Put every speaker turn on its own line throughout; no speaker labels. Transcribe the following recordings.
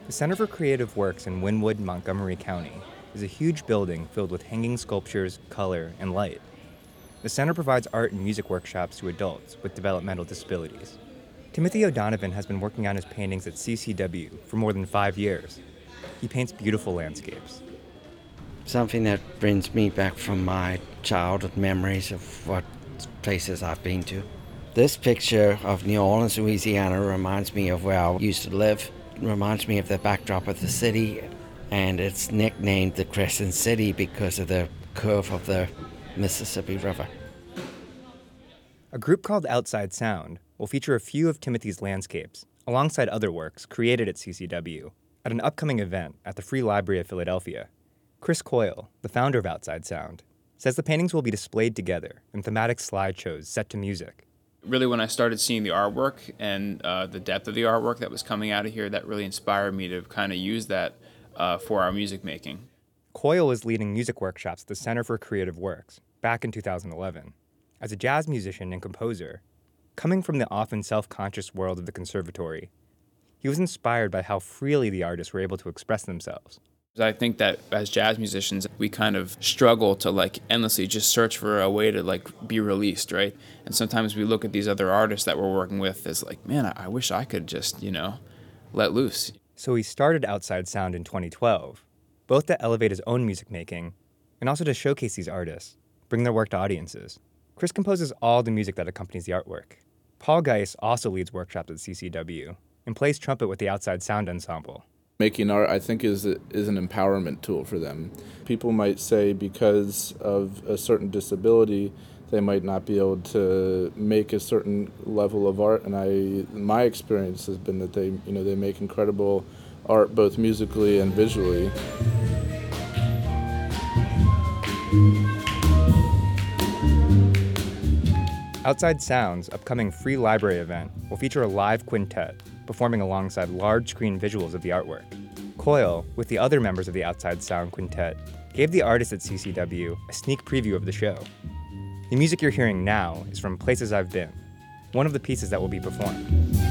The Center for Creative Works in Wynwood, Montgomery County is a huge building filled with hanging sculptures, color, and light. The center provides art and music workshops to adults with developmental disabilities. Timothy O'Donovan has been working on his paintings at CCW for more than 5 years. He paints beautiful landscapes.
Something that brings me back from my childhood memories of what places I've been to. This picture of New Orleans, Louisiana reminds me of where I used to live. It reminds me of the backdrop of the city, and it's nicknamed the Crescent City because of the curve of the Mississippi River.
A group called Outside Sound will feature a few of Timothy's landscapes alongside other works created at CCW at an upcoming event at the Free Library of Philadelphia. Chris Coyle, the founder of Outside Sound, says the paintings will be displayed together in thematic slideshows set to music.
Really, when I started seeing the artwork and the depth of the artwork that was coming out of here, that really inspired me to kind of use that for our music making.
Coyle was leading music workshops at the Center for Creative Works back in 2011. As a jazz musician and composer, coming from the often self-conscious world of the conservatory, he was inspired by how freely the artists were able to express themselves.
I think that as jazz musicians, we kind of struggle to endlessly just search for a way to be released, right? And sometimes we look at these other artists that we're working with as man, I wish I could just, let loose.
So he started Outside Sound in 2012, both to elevate his own music making and also to showcase these artists, bring their work to audiences. Chris composes all the music that accompanies the artwork. Paul Geis also leads workshops at CCW and plays trumpet with the Outside Sound Ensemble.
Making art, I think, is an empowerment tool for them. People might say because of a certain disability, they might not be able to make a certain level of art. And my experience has been that they make incredible art both musically and visually.
Outside Sound's upcoming Free Library event will feature a live quintet performing alongside large-screen visuals of the artwork. Coyle, with the other members of the Outside Sound Quintet, gave the artists at CCW a sneak preview of the show. The music you're hearing now is from Places I've Been, one of the pieces that will be performed.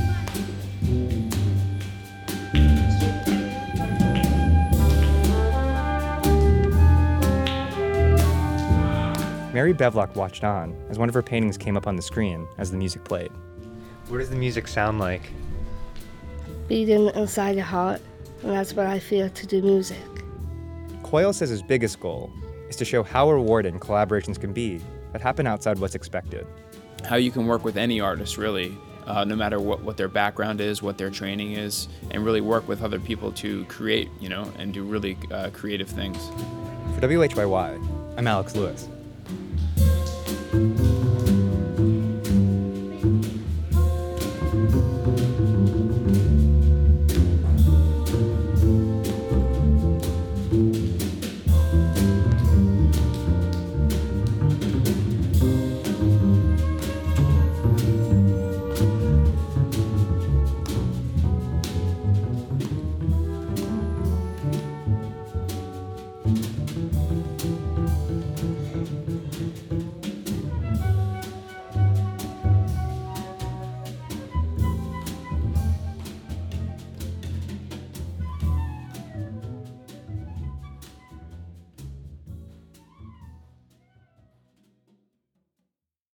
Mary Bevlock watched on as one of her paintings came up on the screen as the music played. What does the music sound like?
Beating inside your heart, and that's what I feel to do music.
Coyle says his biggest goal is to show how rewarding collaborations can be that happen outside what's expected.
How you can work with any artist, really, no matter what their background is, what their training is, and really work with other people to create, and do really creative things.
For WHYY, I'm Alex Lewis.